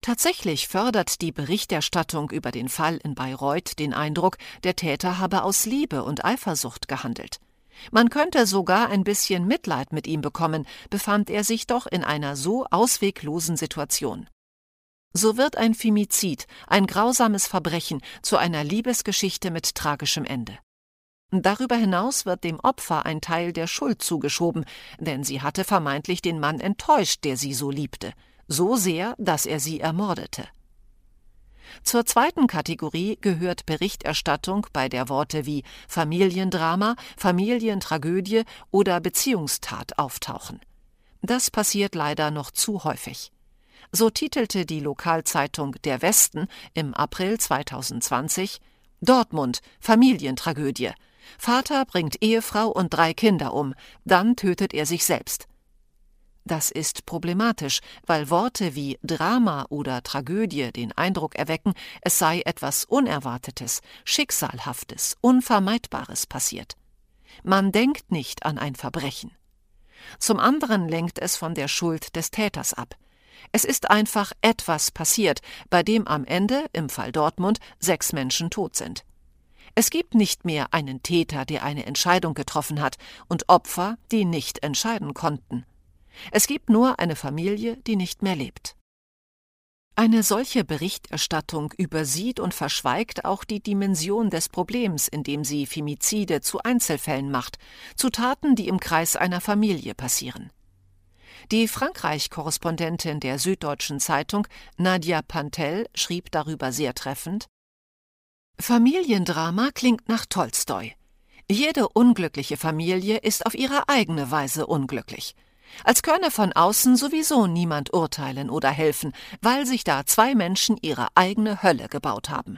Tatsächlich fördert die Berichterstattung über den Fall in Bayreuth den Eindruck, der Täter habe aus Liebe und Eifersucht gehandelt. Man könnte sogar ein bisschen Mitleid mit ihm bekommen, befand er sich doch in einer so ausweglosen Situation. So wird ein Femizid, ein grausames Verbrechen, zu einer Liebesgeschichte mit tragischem Ende. Darüber hinaus wird dem Opfer ein Teil der Schuld zugeschoben, denn sie hatte vermeintlich den Mann enttäuscht, der sie so liebte, so sehr, dass er sie ermordete. Zur zweiten Kategorie gehört Berichterstattung, bei der Worte wie Familiendrama, Familientragödie oder Beziehungstat auftauchen. Das passiert leider noch zu häufig. So titelte die Lokalzeitung Der Westen im April 2020: Dortmund, Familientragödie. Vater bringt Ehefrau und 3 Kinder um, dann tötet er sich selbst. Das ist problematisch, weil Worte wie Drama oder Tragödie den Eindruck erwecken, es sei etwas Unerwartetes, Schicksalhaftes, Unvermeidbares passiert. Man denkt nicht an ein Verbrechen. Zum anderen lenkt es von der Schuld des Täters ab. Es ist einfach etwas passiert, bei dem am Ende, im Fall Dortmund, 6 Menschen tot sind. Es gibt nicht mehr einen Täter, der eine Entscheidung getroffen hat, und Opfer, die nicht entscheiden konnten. Es gibt nur eine Familie, die nicht mehr lebt. Eine solche Berichterstattung übersieht und verschweigt auch die Dimension des Problems, indem sie Femizide zu Einzelfällen macht, zu Taten, die im Kreis einer Familie passieren. Die Frankreich-Korrespondentin der Süddeutschen Zeitung, Nadia Pantel, schrieb darüber sehr treffend: Familiendrama klingt nach Tolstoi. Jede unglückliche Familie ist auf ihre eigene Weise unglücklich. Als könne von außen sowieso niemand urteilen oder helfen, weil sich da 2 Menschen ihre eigene Hölle gebaut haben.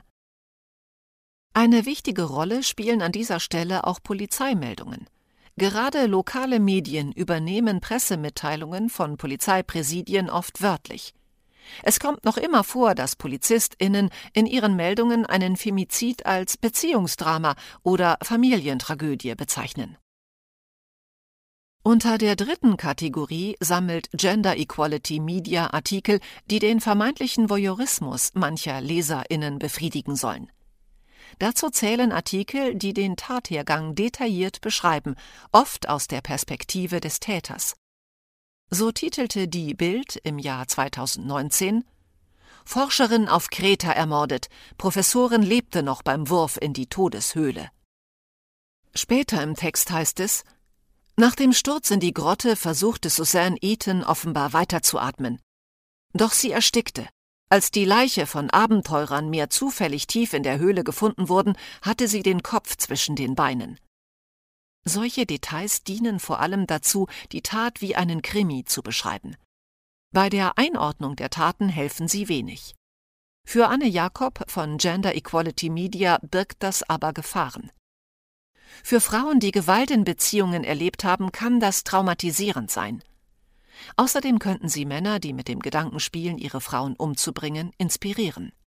Eine wichtige Rolle spielen an dieser Stelle auch Polizeimeldungen. Gerade lokale Medien übernehmen Pressemitteilungen von Polizeipräsidien oft wörtlich. Es kommt noch immer vor, dass PolizistInnen in ihren Meldungen einen Femizid als Beziehungsdrama oder Familientragödie bezeichnen. Unter der dritten Kategorie sammelt Gender Equality Media Artikel, die den vermeintlichen Voyeurismus mancher LeserInnen befriedigen sollen. Dazu zählen Artikel, die den Tathergang detailliert beschreiben, oft aus der Perspektive des Täters. So titelte die Bild im Jahr 2019: Forscherin auf Kreta ermordet, Professorin lebte noch beim Wurf in die Todeshöhle. Später im Text heißt es: Nach dem Sturz in die Grotte versuchte Suzanne Eaton offenbar weiterzuatmen. Doch sie erstickte. Als die Leiche von Abenteurern mehr zufällig tief in der Höhle gefunden wurden, hatte sie den Kopf zwischen den Beinen. Solche Details dienen vor allem dazu, die Tat wie einen Krimi zu beschreiben. Bei der Einordnung der Taten helfen sie wenig. Für Anne Jakob von Gender Equality Media birgt das aber Gefahren. Für Frauen, die Gewalt in Beziehungen erlebt haben, kann das traumatisierend sein. Außerdem könnten sie Männer, die mit dem Gedanken spielen, ihre Frauen umzubringen, inspirieren.